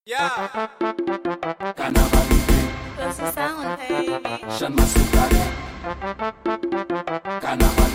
Yeah. Carnaval That's the sound, baby. Jean Masterclass. Carnaval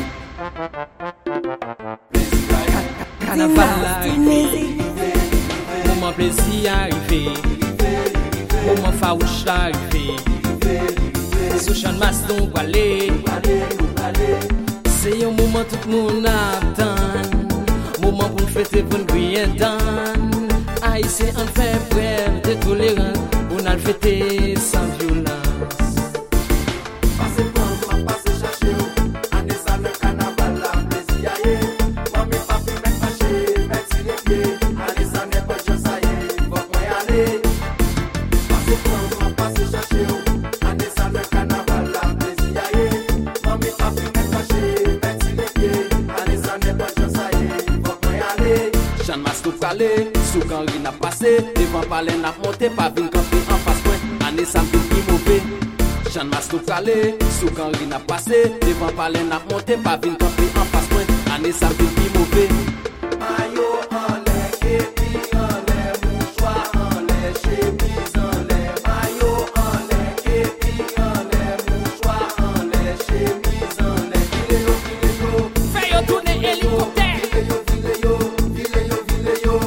Carnaval arrivé, moment plaisir arrivé, moment farouche arrivé. Sous Jean Maston aller, c'est un moment tout le monde attend, moment pour fêter pour nous bien dans. Haïtien en fait bref de tolérant, on a le fêté sans violence. Passez prendre, passez chercher. Année ça le carnaval là, plaisir aïe. Mamie papi mec fâché, mec les pieds. Année ça n'est pas juste ça y est, faut moi y aller. Passez prendre, passez chercher. Année ça le carnaval là, plaisir aïe. Mamie papi mec fâché, mec les pieds. Année ça n'est pas juste ça y est, faut moi y aller. Jean Mastou calé, sous quand rien n'a passé. Devant palais n'a monté, pas vine camper en face point. Année ça me dit mauvais. Jean Mastou calé, sous quand rien n'a passé. Devant palais n'a monté, pas vine camper en face point. Année ça me dit mauvais. Maillot en l'air, képi en l'air, mouchoir en l'air, chemise en l'air. Maillot en l'air, képi en l'air, mouchoir en l'air, chemise en l'air. Vile yo, Fais yo tourner hélicoptère. vile yo, vile yo, vile yo.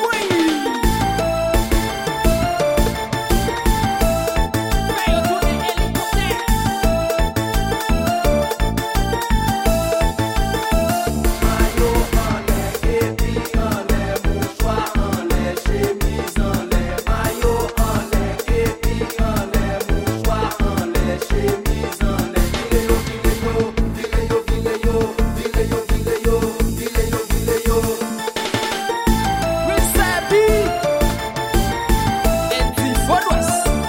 Fais yo tourner hélicoptère. Maillot en l'air, képi en l'air, mouchoir en l'air, chemise en l'air. Maillot en l'air, képi en l'air, mouchoir en l'air, chemise en l'air. Vile yo, vile yo, vile yo, vile yo, vile yo, vile yo, vile yo. Wisabi. Et Fodos.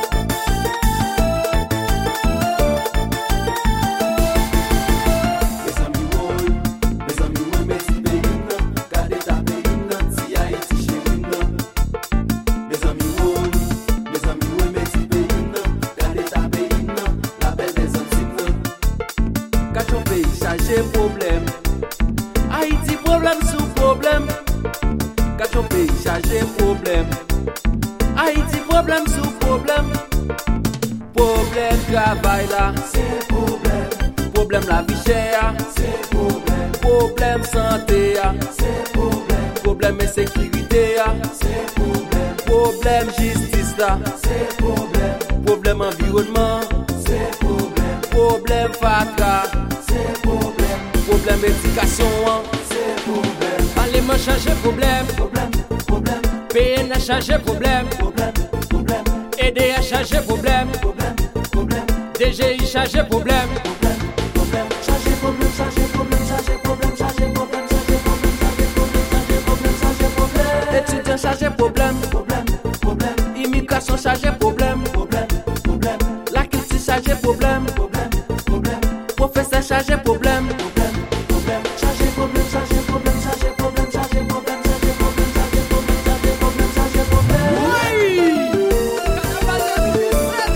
Mes amis woy, mes petits pays nan, gardez ta pays nan, si Haïti chéri nan. Mes amis woy, mes petits pays nan, gardez ta pays nan, la belle des Antilles nan. Quand ton pays chargé problème, Haïti problème sous problème. Quand ton pays chargé problème, Haïti problème sous problème. Problème travail là, c'est problème. Problème la vie chère, c'est problème. Problème santé, c'est problème. Problème insécurité, c'est problème. Problème justice là, c'est problème. Problème environnement, c'est problème. Problème fatra, c'est problème. Problème éducation, c'est problème. Parlement changer problème. Problème, problème, PN a changé problème. problème, problème, ED a changé problème. problème, problème. DGI changé problème. Changer problème, changer problème, changer problème, changer problème, changer problème, changer problème, changer problème, changer problème. Étudiant changé problème. Problème, problème, Immigration changé problème. problème, problème, La culture changé problème. problème, problème, Professeur changé problème. problème, problème. Changer problème, changer problème, changer problème, changer problème, changer problème, changer problème, changer problème, changer problème. Carnaval 2017.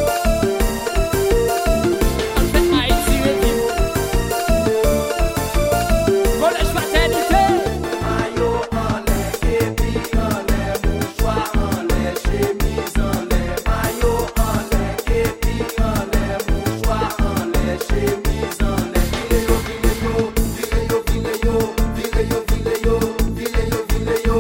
En fait, Haïti revient. Collège fraternité. Maillot en l'air, képi en l'air, mouchoir en l'air, chemise en l'air. Maillot en l'air, képi en l'air, mouchoir en l'air, chemise en l'air. Vile yo, vile yo, vile yo, vile yo, vile yo, vile yo, vile yo.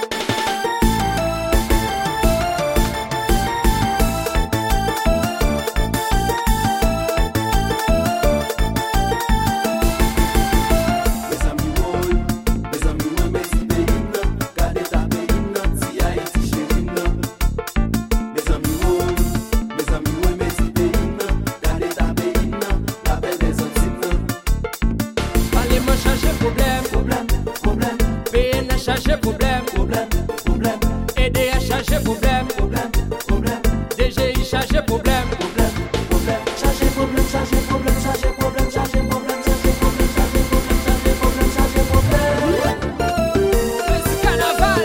Mes amis woy, mes petits pays nan, gardez ta pays nan, si Haïti chéri nan. Mes amis woy, mes petits pays nan, gardez ta pays nan, la belle des Antilles nan. Parlement changé problème. Problème, problème, PN a changé problème. problème, problème, ED a changé problème. problème, problème, DGI changé problème. problème, problème. Changer problème, changer problème, changer problème, changer problème, changer problème, changer problème, changer problème, changer problème. C'est carnaval.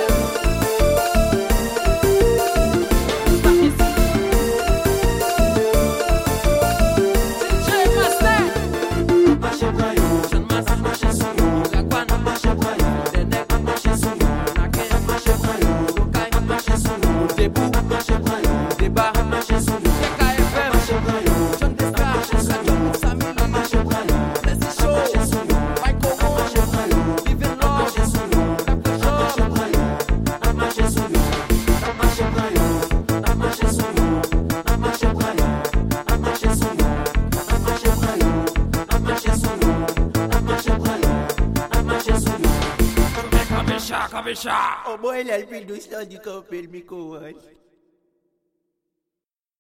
DJ Master. Marche braillon, marche sous yo, la guana marche braillon, des nègres marche sous yo, marcher pour, marcher braillon, débat, marcher sous nous, KFM, marcher braillon, John Destar, Radio Samini, marcher braillon, Leslie Show, marcher sous nous, Michael Moore, marcher braillon, Living Lord, marcher sous nous, Captain marcher Joe, braillon, marcher sous nous, marcher braillon, marcher sous nous, marcher braillon, marcher sous nous, marcher braillon, marcher sous nous, marcher braillon, marcher sous nous. Kabisha. Oh boy, il a le plus douce là du camp, le micro.